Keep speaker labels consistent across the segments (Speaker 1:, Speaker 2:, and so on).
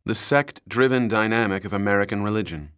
Speaker 1: The sect-driven dynamic of American religion.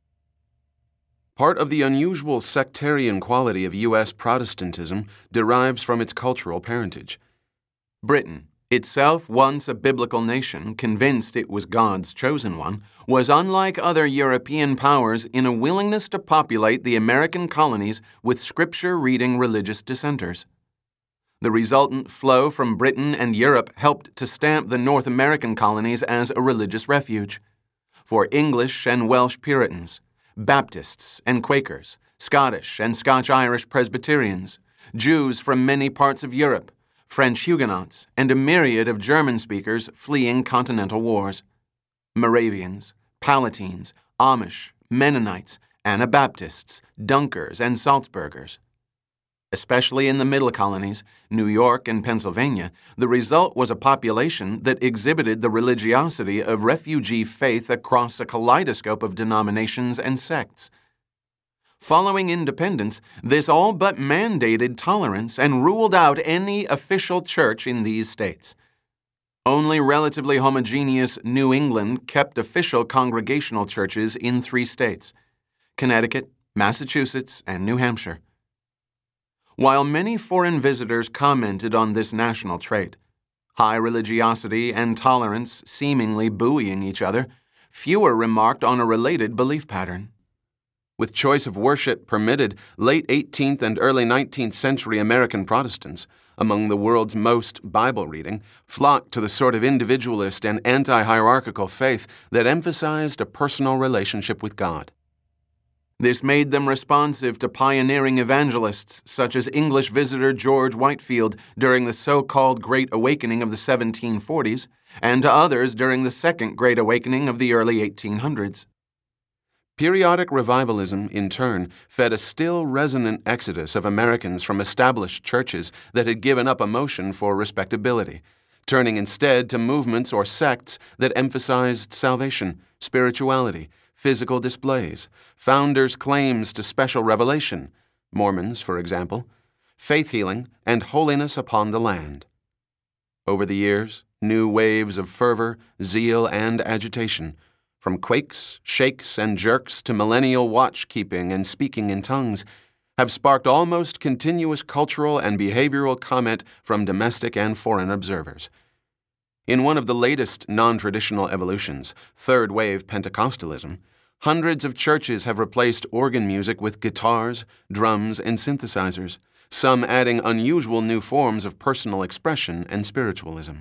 Speaker 1: Part of the unusual sectarian quality of U.S. Protestantism derives from its cultural parentage. Britain, itself once a biblical nation convinced it was God's chosen one, was unlike other European powers in a willingness to populate the American colonies with scripture-reading religious dissenters. The resultant flow from Britain and Europe helped to stamp the North American colonies as a religious refuge for English and Welsh Puritans, Baptists and Quakers, Scottish and Scotch-Irish Presbyterians, Jews from many parts of Europe, French Huguenots, and a myriad of German speakers fleeing continental wars, Moravians, Palatines, Amish, Mennonites, Anabaptists, Dunkers, and Salzburgers. Especially in the middle colonies, New York and Pennsylvania, the result was a population that exhibited the religiosity of refugee faith across a kaleidoscope of denominations and sects. Following independence, this all but mandated tolerance and ruled out any official church in these states. Only relatively homogeneous New England kept official congregational churches in 3 states: Connecticut, Massachusetts, and New Hampshire. While many foreign visitors commented on this national trait, high religiosity and tolerance seemingly buoying each other, fewer remarked on a related belief pattern. With choice of worship permitted, late 18th and early 19th century American Protestants, among the world's most Bible reading, flocked to the sort of individualist and anti-hierarchical faith that emphasized a personal relationship with God. This made them responsive to pioneering evangelists such as English visitor George Whitefield during the so-called Great Awakening of the 1740s, and to others during the Second Great Awakening of the early 1800s. Periodic revivalism, in turn, fed a still resonant exodus of Americans from established churches that had given up a motion for respectability, turning instead to movements or sects that emphasized salvation, spirituality, physical displays, founders' claims to special revelation, Mormons, for example, faith healing, and holiness upon the land. Over the years, new waves of fervor, zeal, and agitation, from quakes, shakes, and jerks to millennial watch-keeping and speaking in tongues, have sparked almost continuous cultural and behavioral comment from domestic and foreign observers. In one of the latest non-traditional evolutions, third-wave Pentecostalism, hundreds of churches have replaced organ music with guitars, drums, and synthesizers, some adding unusual new forms of personal expression and spiritualism.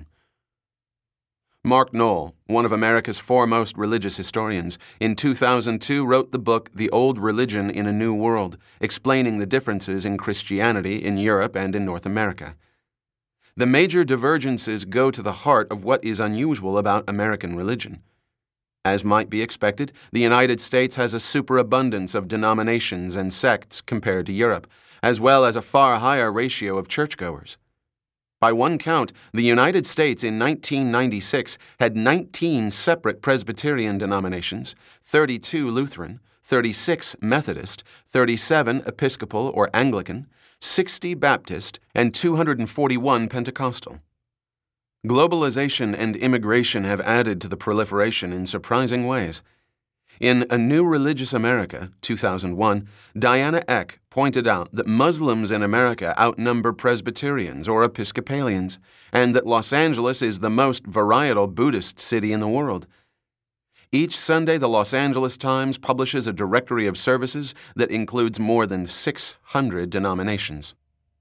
Speaker 1: Mark Noll, one of America's foremost religious historians, in 2002 wrote the book The Old Religion in a New World, explaining the differences in Christianity in Europe and in North America. The major divergences go to the heart of what is unusual about American religion. As might be expected, the United States has a superabundance of denominations and sects compared to Europe, as well as a far higher ratio of churchgoers. By one count, the United States in 1996 had 19 separate Presbyterian denominations, 32 Lutheran, 36 Methodist, 37 Episcopal or Anglican, 60 Baptist, and 241 Pentecostal. Globalization and immigration have added to the proliferation in surprising ways. In A New Religious America, 2001, Diana Eck pointed out that Muslims in America outnumber Presbyterians or Episcopalians, and that Los Angeles is the most varietal Buddhist city in the world. Each Sunday, the Los Angeles Times publishes a directory of services that includes more than 600 denominations.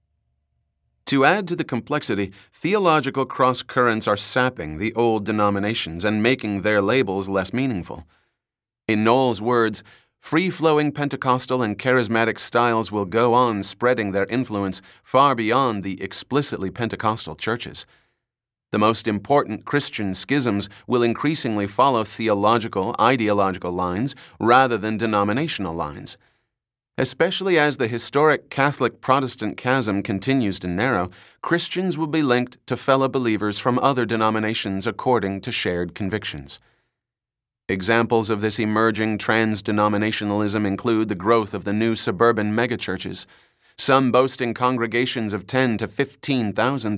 Speaker 1: To add to the complexity, theological cross-currents are sapping the old denominations and making their labels less meaningful. In Noll's words, free-flowing Pentecostal and charismatic styles will go on spreading their influence far beyond the explicitly Pentecostal churches. The most important Christian schisms will increasingly follow theological, ideological lines rather than denominational lines. Especially as the historic Catholic-Protestant chasm continues to narrow, Christians will be linked to fellow believers from other denominations according to shared convictions. Examples of this emerging trans-denominationalism include the growth of the new suburban megachurches, some boasting congregations of 10 to 15,000,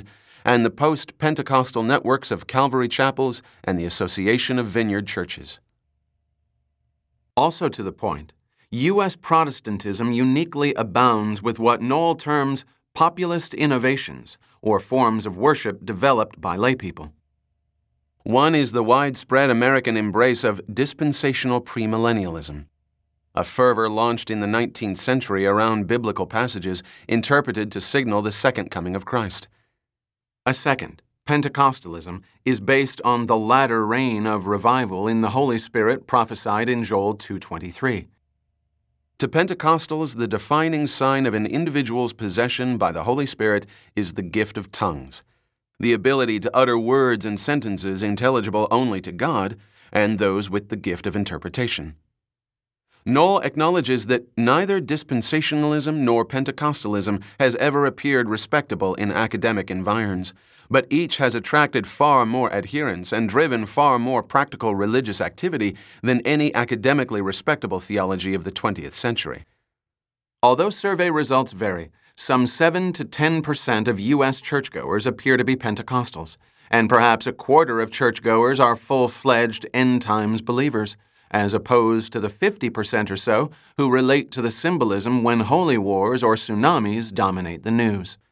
Speaker 1: and the post-Pentecostal networks of Calvary chapels and the Association of Vineyard Churches. Also to the point, U.S. Protestantism uniquely abounds with what Knoll terms populist innovations, or forms of worship developed by laypeople. One is the widespread American embrace of dispensational premillennialism, a fervor launched in the 19th century around biblical passages interpreted to signal the second coming of Christ. A second, Pentecostalism, is based on the latter reign of revival in the Holy Spirit prophesied in Joel 2:23. To Pentecostals, the defining sign of an individual's possession by the Holy Spirit is the gift of tongues, the ability to utter words and sentences intelligible only to God and those with the gift of interpretation. Knoll acknowledges that neither dispensationalism nor Pentecostalism has ever appeared respectable in academic environs, but each has attracted far more adherents and driven far more practical religious activity than any academically respectable theology of the 20th century. Although survey results vary, some 7 to 10% of U.S. churchgoers appear to be Pentecostals, and perhaps a quarter of churchgoers are full-fledged end-times believers, as opposed to the 50% or so who relate to the symbolism when holy wars or tsunamis dominate the news.